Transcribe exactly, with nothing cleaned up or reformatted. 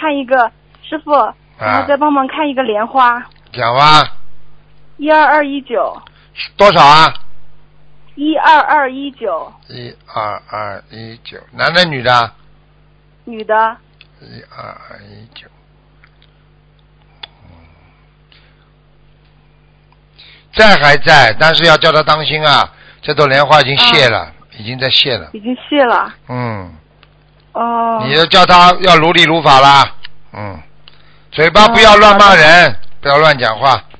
看一个师傅，然后再帮忙看一个莲花。 讲吧。 一二二一九。 多少啊？ 一二二一九。 一二二一九，男的女的？ 女的。 一二二一九。在还在，但是要叫他当心啊！这朵莲花已经谢了，啊、已经在谢了。 已经谢了。 嗯。 哦。 你要叫他要如理如法啦，嗯，嘴巴不要乱骂人，哦、不要乱讲话。